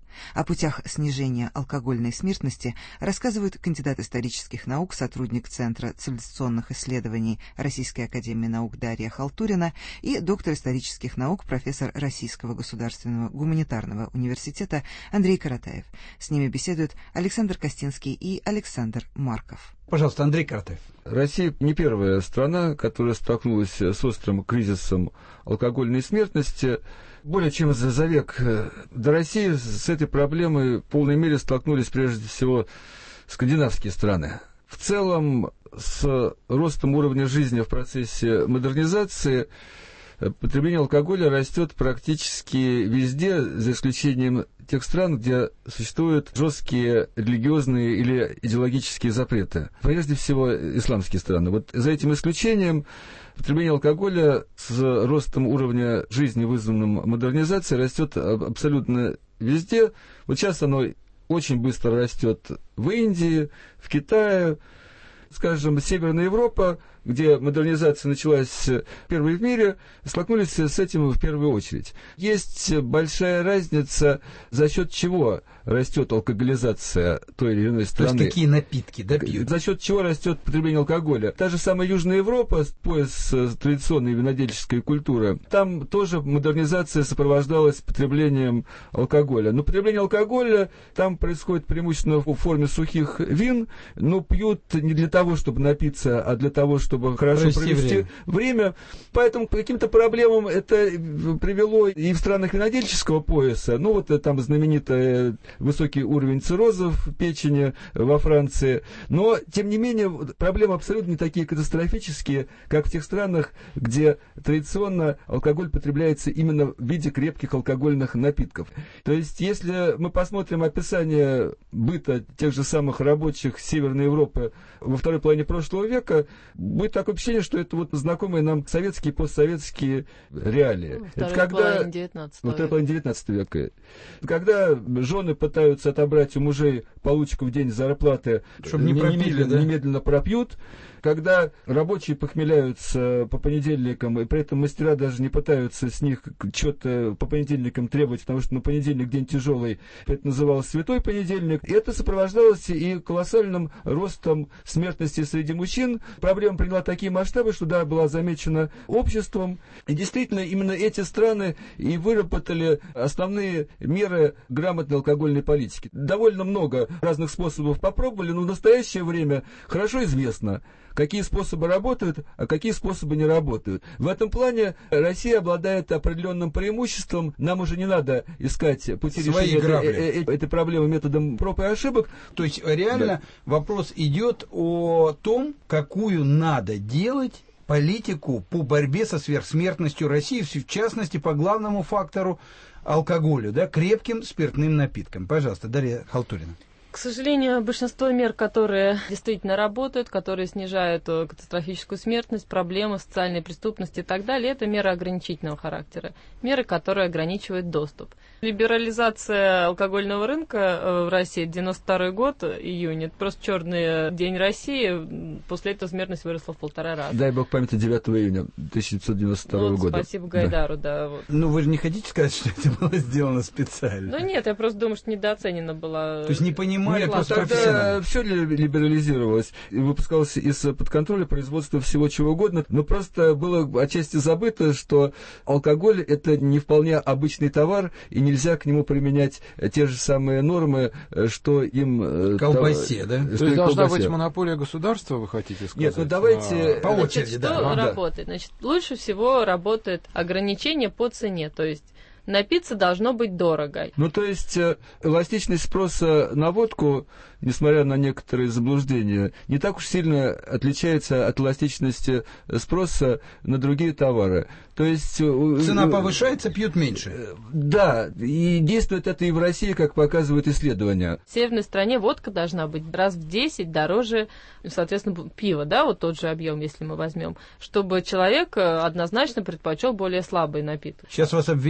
О путях снижения алкогольной смертности рассказывают кандидат исторических наук, сотрудник Центра цивилизационных исследований Российской академии наук Дарья Халтурина и доктор исторических наук, профессор Российского государственного гуманитарного университета Андрей Каратаев. С ними беседуют Александр Костинский и Александр Марков. Пожалуйста, Андрей Каратаев. Россия не первая страна, которая столкнулась с острым кризисом алкогольной смертности. Более чем за, за век до России с этой проблемой в полной мере столкнулись прежде всего скандинавские страны. В целом, с ростом уровня жизни в процессе модернизации потребление алкоголя растет практически везде, за исключением тех стран, где существуют жесткие религиозные или идеологические запреты. Прежде всего, исламские страны. Вот за этим исключением потребление алкоголя с ростом уровня жизни, вызванным модернизацией, растет абсолютно везде. Вот сейчас оно очень быстро растет в Индии, в Китае, скажем, Северная Европа, где модернизация началась первой в мире, столкнулись с этим в первую очередь. Есть большая разница, за счет чего растет алкоголизация той или иной страны. То есть какие напитки, да, пьют? За счет чего растет потребление алкоголя. Та же самая Южная Европа, пояс традиционной винодельческой культуры, там тоже модернизация сопровождалась потреблением алкоголя. Но потребление алкоголя там происходит преимущественно в форме сухих вин, но пьют не для того, чтобы напиться, а для того, чтобы чтобы хорошо провести, провести время. время. Поэтому к каким-то проблемам это привело и в странах винодельческого пояса. Ну, вот там знаменитый высокий уровень цирроза в печени во Франции. Но, тем не менее, проблемы абсолютно не такие катастрофические, как в тех странах, где традиционно алкоголь потребляется именно в виде крепких алкогольных напитков. То есть, если мы посмотрим описание быта тех же самых рабочих Северной Европы во второй половине прошлого века, будет такое впечатление, что это вот знакомые нам советские и постсоветские реалии. Второй это когда... половине девятнадцатого века. Половине девятнадцатого века. Когда жены пытаются отобрать у мужей получку в день зарплаты, чтобы не пропили, немедленно, да? немедленно пропьют. Когда рабочие похмеляются по понедельникам, и при этом мастера даже не пытаются с них что-то по понедельникам требовать, потому что на понедельник день тяжелый, это называлось святой понедельник. И это сопровождалось и колоссальным ростом смертности среди мужчин. Проблема приняла такие масштабы, что, да, была замечена обществом. И действительно, именно эти страны и выработали основные меры грамотной алкогольной политики. Довольно много разных способов попробовали, но в настоящее время хорошо известно, какие способы работают, а какие способы не работают. В этом плане Россия обладает определенным преимуществом. Нам уже не надо искать пути Свои решения грабли. этой, этой проблемы методом проб и ошибок. То есть реально да. Вопрос идет о том, какую надо делать политику по борьбе со сверхсмертностью России, в частности, по главному фактору алкоголю, да, крепким спиртным напиткам. Пожалуйста, Дарья Халтурина. К сожалению, большинство мер, которые действительно работают, которые снижают катастрофическую смертность, проблемы, социальной преступности и так далее, это меры ограничительного характера, меры, которые ограничивают доступ. Либерализация алкогольного рынка в России, девяносто второй год, июнь, это просто черный день России, после этого смертность выросла в полтора раза. Дай бог памяти, девятого июня тысяча девятьсот девяносто второго ну, года. Спасибо Гайдару, да. да вот. Ну, вы же не хотите сказать, что это было сделано специально? Ну, нет, я просто думаю, что недооценена была... То есть не понимали, Нет, просто тогда все либерализировалось, и выпускалось из-под контроля производства всего чего угодно, но просто было отчасти забыто, что алкоголь — это не вполне обычный товар, и нельзя к нему применять те же самые нормы, что им... Колбасе, да? То есть должна колбасе. быть монополия государства, вы хотите сказать? Нет, ну давайте... По очереди, Значит, да. Что а, работает? Да. Значит, лучше всего работает ограничение по цене, то есть напиться должно быть дорого. Ну, то есть эластичность спроса на водку, несмотря на некоторые заблуждения, не так уж сильно отличается от эластичности спроса на другие товары. То есть... Цена повышается, пьют меньше. Да, и действует это и в России, как показывают исследования. В северной стране водка должна быть раз в десять дороже, соответственно, пива, да, вот тот же объем, если мы возьмем, чтобы человек однозначно предпочел более слабый напиток. Сейчас вас обвинят в том,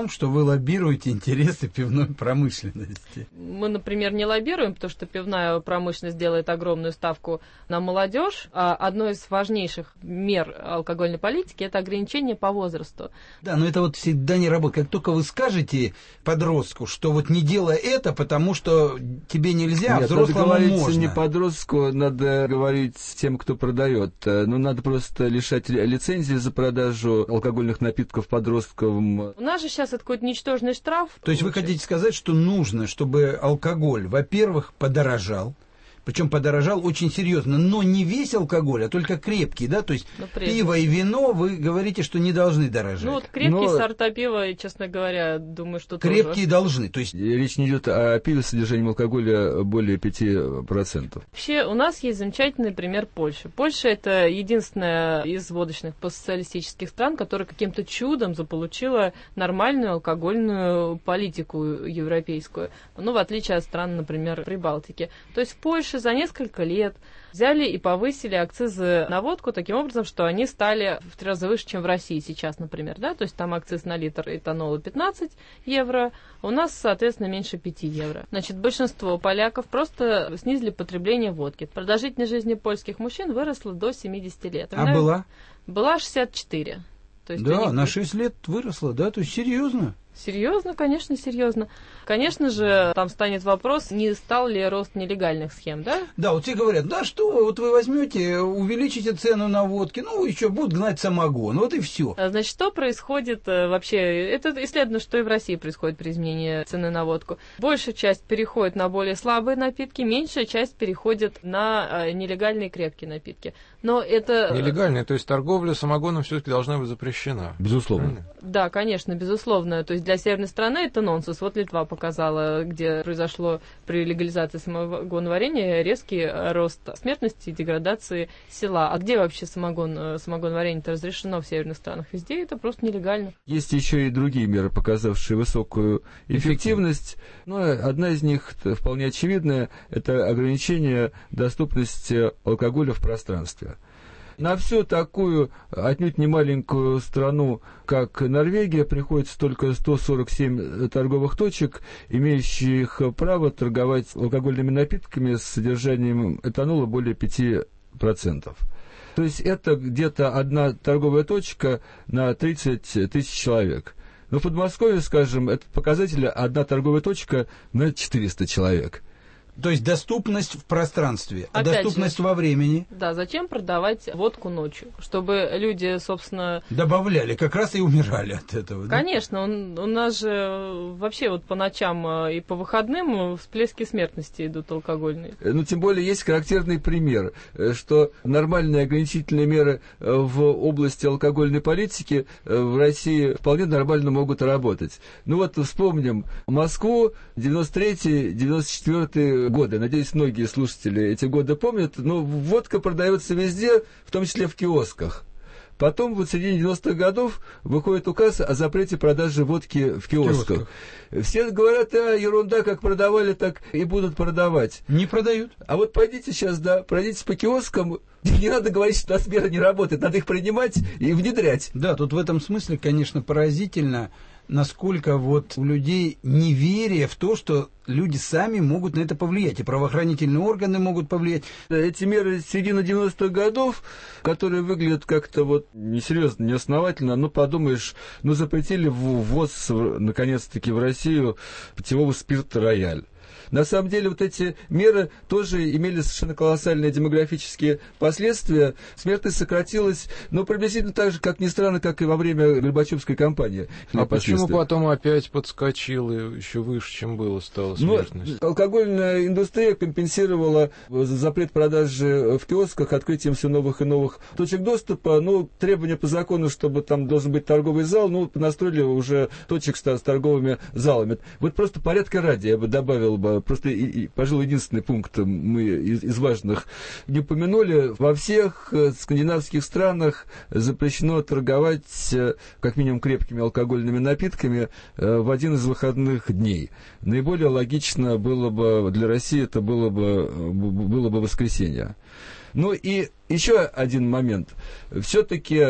том, что вы лоббируете интересы пивной промышленности. Мы, например, не лоббируем, потому что пивная промышленность делает огромную ставку на молодежь. А одной из важнейших мер алкогольной политики – это ограничение по возрасту. Да, но это вот всегда не работает. Как только вы скажете подростку, что вот не делай это, потому что тебе нельзя, Нет, а взрослому надо говорить можно. Не подростку, надо говорить тем, кто продает. Ну, надо просто лишать лицензии за продажу алкогольных напитков подросткам. У нас же сейчас это какой-то ничтожный штраф. То есть вы хотите сказать, что нужно, чтобы алкоголь, во-первых, подорожал, причем подорожал очень серьезно, но не весь алкоголь, а только крепкий, да, то есть ну, пиво и вино, вы говорите, что не должны дорожать. Ну вот крепкие но... сорта пива, честно говоря, думаю, что крепкие тоже. должны, то есть речь не идет о пиве с содержанием алкоголя более пяти процентов. Вообще у нас есть замечательный пример Польши. Польша это единственная из водочных постсоциалистических стран, которая каким-то чудом заполучила нормальную алкогольную политику европейскую, ну в отличие от стран, например, Прибалтики. То есть в Польше за несколько лет взяли и повысили акцизы на водку таким образом, что они стали в три раза выше, чем в России сейчас, например, да, то есть там акциз на литр этанола пятнадцать евро, у нас, соответственно, меньше пяти евро. Значит, большинство поляков просто снизили потребление водки. Продолжительность жизни польских мужчин выросла до семидесяти лет. А Она была? Была шестьдесят четыре. То есть да, них... на шесть лет выросла, да, то есть серьезно. Серьезно, конечно, серьезно. Конечно же, там станет вопрос, не стал ли рост нелегальных схем, да? Да, вот все говорят, да что, вот вы возьмете, увеличите цену на водке, ну, еще будут гнать самогон, вот и все. Значит, что происходит вообще? Это исследовано, что и в России происходит при изменении цены на водку. Большая часть переходит на более слабые напитки, меньшая часть переходит на нелегальные крепкие напитки. Но это... Нелегальные, то есть торговля самогоном все-таки должна быть запрещена. Безусловно. Правильно? Да, конечно, безусловно. То есть для северной страны это нонсенс. Вот Литва показала, где произошло при легализации самогоноварения резкий рост смертности и деградации села. А где вообще самогон, самогоноварение-то разрешено в северных странах? Везде это просто нелегально. Есть еще и другие меры, показавшие высокую эффективность. Но одна из них вполне очевидная – это ограничение доступности алкоголя в пространстве. На всю такую отнюдь не маленькую страну, как Норвегия, приходится только сто сорок семь торговых точек, имеющих право торговать алкогольными напитками с содержанием этанола более пяти процентов. То есть это где-то одна торговая точка на тридцать тысяч человек. Но в Подмосковье, скажем, этот показатель одна торговая точка на четыреста человек. То есть доступность в пространстве, а Опять доступность же, во времени. Да, зачем продавать водку ночью? Чтобы люди, собственно... Добавляли, как раз и умирали от этого. Конечно, да? он, у нас же вообще вот по ночам и по выходным всплески смертности идут алкогольные. Ну, тем более есть характерный пример, что нормальные ограничительные меры в области алкогольной политики в России вполне нормально могут работать. Ну вот вспомним Москву, девяносто третий девяносто четвёртый годы. Надеюсь, многие слушатели эти годы помнят. Но водка продается везде, в том числе в киосках. Потом вот в середине девяностых годов выходит указ о запрете продажи водки в киосках. киосках. Все говорят, а, ерунда, как продавали, так и будут продавать. Не продают. А вот пойдите сейчас, да, пройдите по киоскам, не надо говорить, что меры не работают, надо их принимать и внедрять. Да, тут в этом смысле, конечно, поразительно, насколько вот у людей неверие в то, что люди сами могут на это повлиять, и правоохранительные органы могут повлиять. Эти меры середины девяностых годов, которые выглядят как-то вот несерьезно, неосновательно, ну, подумаешь, ну, запретили ввоз, наконец-таки, в Россию питьевого спирта «Рояль». На самом деле вот эти меры тоже имели совершенно колоссальные демографические последствия. Смертность сократилась, но приблизительно так же, как ни странно, как и во время Горбачевской кампании. А почему потом опять подскочило еще выше, чем было, стала смертность? Ну, алкогольная индустрия компенсировала запрет продажи в киосках открытием все новых и новых точек доступа. Ну, требования по закону, чтобы там должен быть торговый зал, ну, настроили уже точек с, с торговыми залами. Вот просто порядка ради, я бы добавил бы, просто, и, и, пожалуй, единственный пункт мы из, из важных не упомянули. Во всех скандинавских странах запрещено торговать как минимум крепкими алкогольными напитками в один из выходных дней. Наиболее логично было бы для России, это было бы, было бы воскресенье. Ну и еще один момент. Все-таки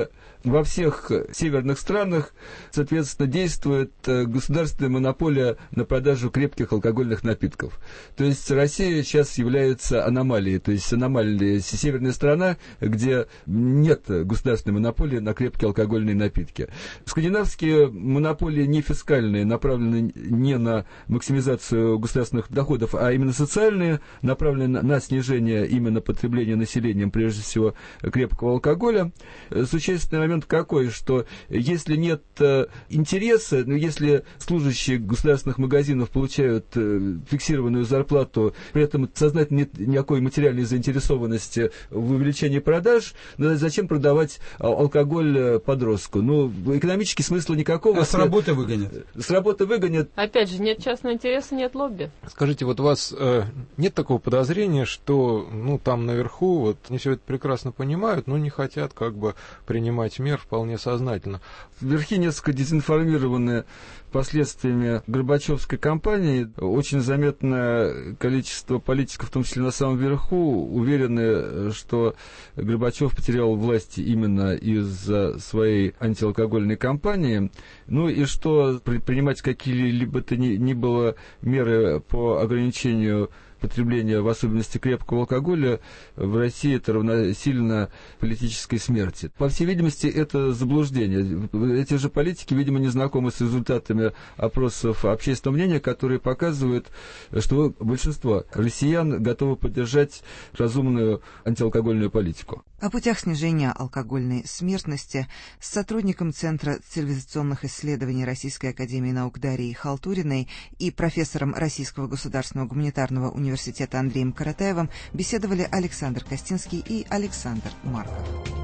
во всех северных странах, соответственно, действует государственная монополия на продажу крепких алкогольных напитков. То есть Россия сейчас является аномалией, то есть аномальная северная страна, где нет государственной монополии на крепкие алкогольные напитки. Скандинавские монополии не фискальные, направлены не на максимизацию государственных доходов, а именно социальные, направлены на снижение именно потребления населением, прежде всего, крепкого алкоголя. Существенный момент какой, что если нет интереса, ну, если служащие государственных магазинов получают фиксированную зарплату, при этом сознательно нет никакой материальной заинтересованности в увеличении продаж, ну, зачем продавать алкоголь подростку? Ну, экономический смысла никакого. А с работы выгонят? С работы выгонят. Опять же, нет частного интереса, нет лобби. Скажите, вот у вас э, нет такого подозрения, что ну, там наверху вот, они все это прекрасно понимают, но не хотят как бы принимать мер вполне сознательно? Верхи несколько дезинформированы последствиями Горбачевской кампании. Очень заметное количество политиков, в том числе на самом верху, уверены, что Горбачев потерял власть именно из-за своей антиалкогольной кампании. Ну и что принимать какие-либо то ни, ни было меры по ограничению потребления, в особенности крепкого алкоголя, в России это равносильно политической смерти. По всей видимости, это заблуждение. Эти же политики, видимо, не знакомы с результатами опросов общественного мнения, которые показывают, что большинство россиян готовы поддержать разумную антиалкогольную политику. О путях снижения алкогольной смертности с сотрудником Центра цивилизационных исследований Российской академии наук Дарьей Халтуриной и профессором Российского государственного гуманитарного университета Андреем Каратаевым беседовали Александр Костинский и Александр Марков.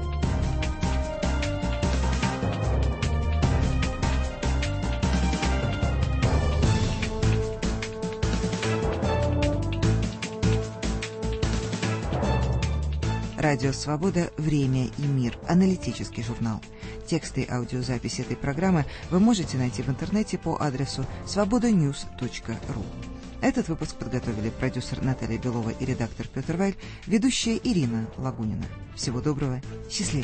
Радио «Свобода. Время и мир». Аналитический журнал. Тексты и аудиозапись этой программы вы можете найти в интернете по адресу свобода ньюс точка ру. Этот выпуск подготовили продюсер Наталья Белова и редактор Петр Вайль, ведущая Ирина Лагунина. Всего доброго. Счастливо.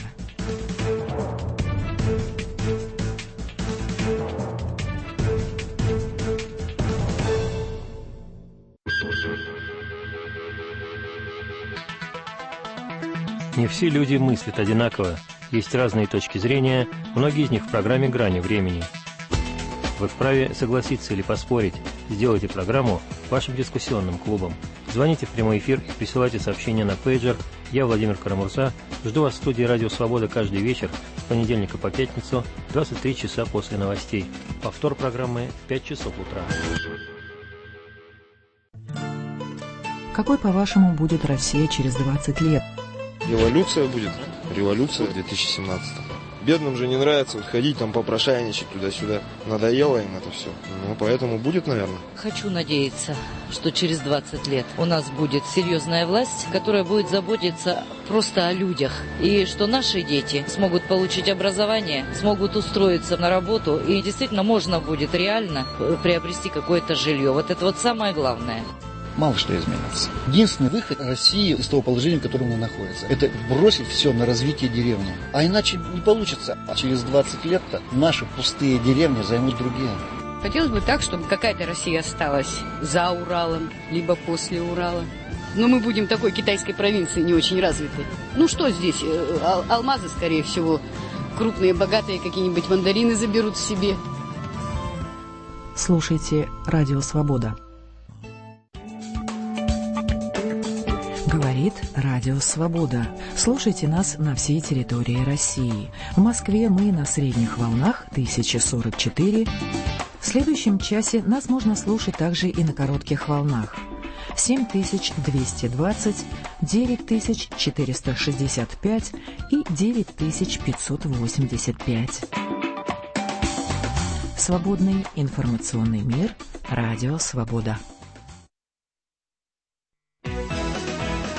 Не все люди мыслят одинаково, есть разные точки зрения, многие из них в программе «Грани времени». Вы вправе согласиться или поспорить, сделайте программу вашим дискуссионным клубом. Звоните в прямой эфир и присылайте сообщения на пейджер. Я, Владимир Карамурза, жду вас в студии «Радио Свобода» каждый вечер с понедельника по пятницу, двадцать три часа после новостей. Повтор программы в пять часов утра. Какой, по-вашему, будет Россия через двадцать лет? Революция будет. Революция в две тысячи семнадцатом. Бедным же не нравится вот ходить там попрошайничать туда-сюда. Надоело им это все. Ну, поэтому будет, наверное. Хочу надеяться, что через двадцать лет у нас будет серьезная власть, которая будет заботиться просто о людях. И что наши дети смогут получить образование, смогут устроиться на работу. И действительно можно будет реально приобрести какое-то жилье. Вот это вот самое главное. Мало что изменится. Единственный выход России из того положения, в котором она находится, это бросить все на развитие деревни. А иначе не получится. А через двадцать лет-то наши пустые деревни займут другие. Хотелось бы так, чтобы какая-то Россия осталась за Уралом, либо после Урала. Но мы будем такой китайской провинции не очень развитой. Ну что здесь? Ал- алмазы, скорее всего. Крупные, богатые какие-нибудь мандарины заберут себе. Слушайте «Радио Свобода». Говорит Радио Свобода. Слушайте нас на всей территории России. В Москве мы на средних волнах тысяча сорок четыре. В следующем часе нас можно слушать также и на коротких волнах. семь тысяч двести двадцать, девять тысяч четыреста шестьдесят пять и девять тысяч пятьсот восемьдесят пять. Свободный информационный мир. Радио Свобода.